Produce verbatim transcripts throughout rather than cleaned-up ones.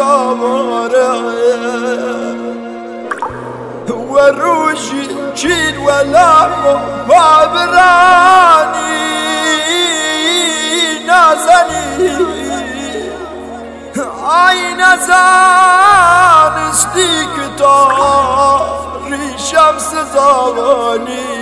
آواره و روشی چین و لب و بابرانی نازنی ای نزانستی که تاری شمس زمانی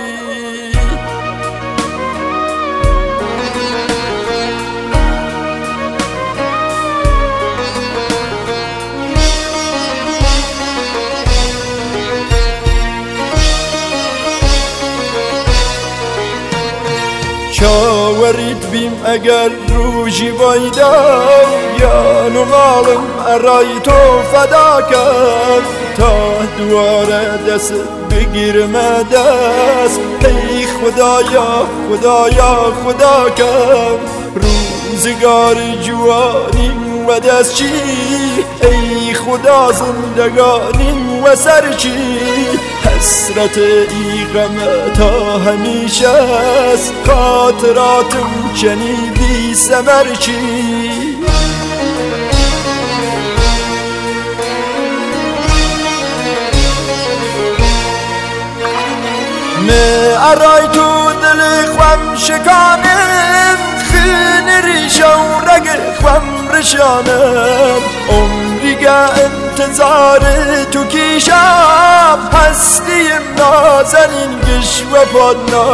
چاورید بیم اگر روژی بایدا یانو مالم ارای تو فدا کرد تا دواره دست بگیرم دست ای خدایا خدایا خدا کرد روزگار جوانیم و دست چی ای خدا زندگانیم و سر چی حسرت ای غم تا همیشه است خاطراتم چنی بی ثمر چی می ارای تو دل خوام شکانم خون ریشه و رگ خوام رشانم عمریگه انتظار تو کیشم هستیم نازنین گش و پادنا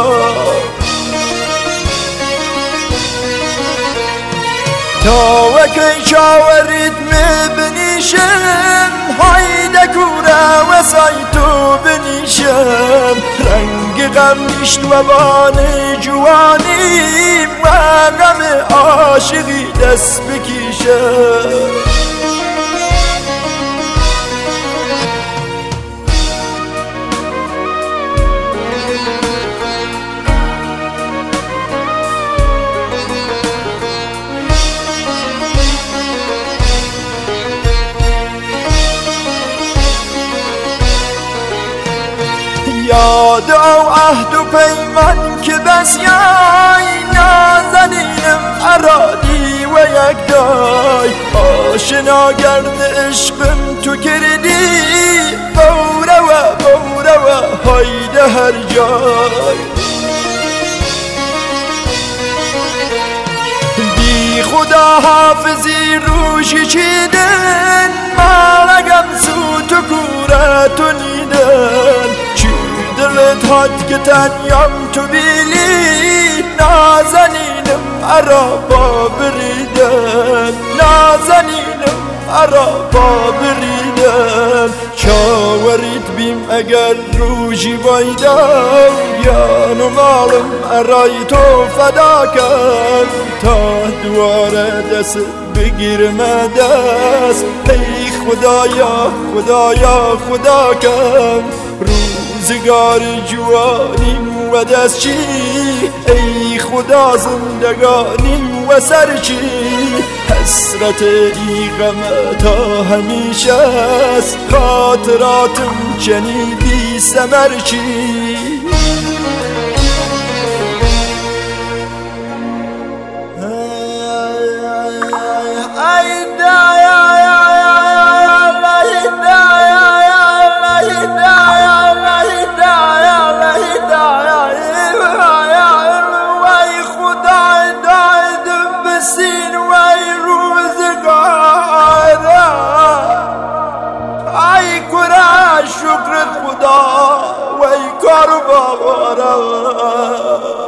تا وکی چاورید می بنیشم هایده کوره و سای تو بنیشم رنگ غم نیشت و بان جوانیم و غم عاشقی دست بکیشم یاد او عهد و پیمان که بس یای نازنینم ارادی و یک دای آشنا گرد عشقم تو کردی بوره و بوره و هایده هر جای بی خدا حافظی روشی چیدن مالگم سو تو کوره تو نیدن دلت هات که تنیم تو بیلی نازنینم ارا با بریدن نازنینم ارا با بریدن چاورید بیم اگر روژی بایدم یانو مالم ارای تو فدا کرد تا دواره دست بگیرم دست ای خدایا خدایا خدا کرد روزگار جوانیم و دست چی ای خدا زندگانیم و سر چی حسرت ای غم تا همیشه است خاطراتم چنی بی ثمر چی شکر خدا و ای کار بابارم